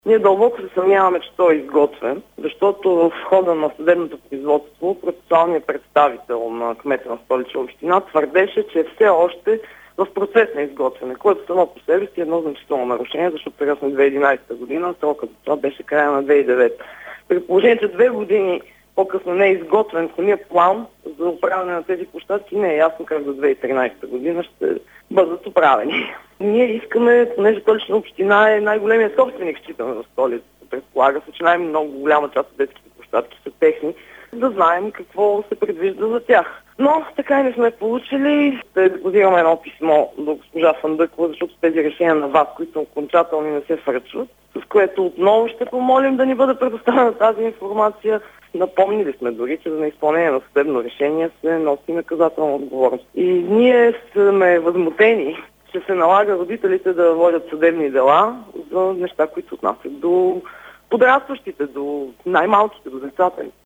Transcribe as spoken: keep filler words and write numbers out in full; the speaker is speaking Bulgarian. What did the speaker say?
Ние дълбоко се съмняваме, че той е изготвен, защото в хода на съдебното производство процесуалният представител на кмета на Столична община твърдеше, че е все още в процес на изготвяне, което само по себе си е едно значително нарушение, защото сега сме две хиляди и единадесета година, срокът за това беше края на две хиляди и девета. При положение, че две години по-късно не е изготвен самия план за управяне на тези площадки, не е ясно как за две хиляди и тринадесета година ще бъдат управени. Ние искаме, понеже Столична община е най-големият собственик, считаме в столицата, предполага се, че най-много голяма част от детските площадки са техни, да знаем какво се предвижда за тях. Но така и не сме получили. Ще депозираме едно писмо до госпожа Фандъкова, защото тези решения на ВАС, които окончателни не се връчват, с което отново ще помолим да ни бъде предоставена тази информация. Напомнили сме дори, че за неизпълнение на съдебно решение се носи наказателна отговорност. И ние сме възмутени, че се налага родителите да водят съдебни дела за неща, които отнасят до подрастващите, до най-малките, до децата ни.